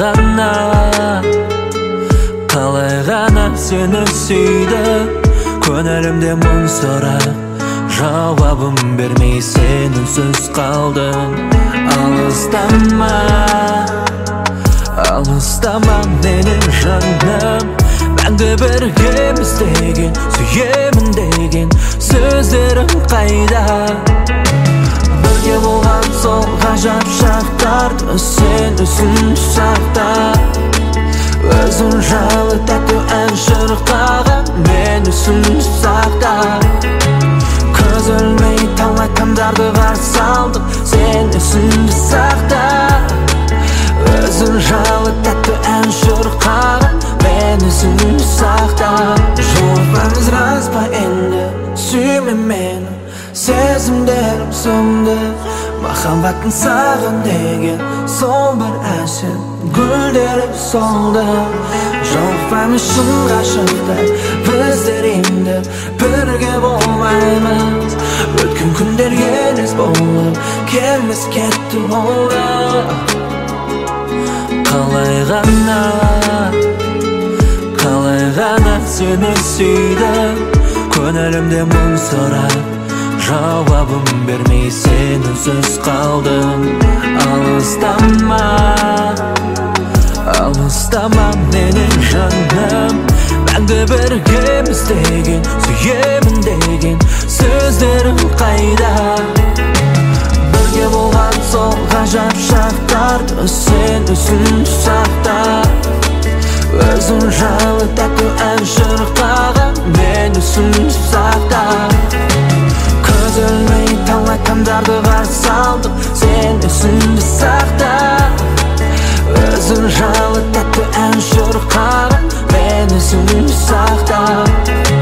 Қалай ғана сені сүйді, көңілімде мың сұрақ, жауабым бермей сен үнсіз қалдың. Алыстама менің жаным, мәңгі біргеміз деген, сүйемін деген сөздерім қайда? Бірге болған сол ғажап шақтарды сен өзің сақта. Өзің жайлы тәтті ән шырқаған мен үшін сақта. Көз ілмей талай таңдарды қарсы алдық, сен үшін сақта. Өзің жайлы тәтті ән шырқаған мен үшін сақта. Жолдарымыз рас па енді, сүйме мені, сезімдерім соңды. Махаббаттың саған деген сол бір әсем гүлдері солды. Жоқпаймыз шын ғашықтар, біздер енді бірге болмаймыз. Өткен күндер елес болып, келмес кетті болды. Қалай ғана сені сүйді, көңілімде мың сұрақ, жауабым бермей сен үнсіз қалдың. Алыстама менің жаным, мәңгі біргеміз деген, сүйемін деген сөздерім қайда? Бірге болған сол ғажап шақтарды сен өзің сақта. Өзің жайлы тәтті ән шырқаған мен үшін сақта. Көз ілмей талай таңдарды қарсы алдық, сен үшін сақта. Өзің жайлы тәтті ән шырқаған мен үшін сақта.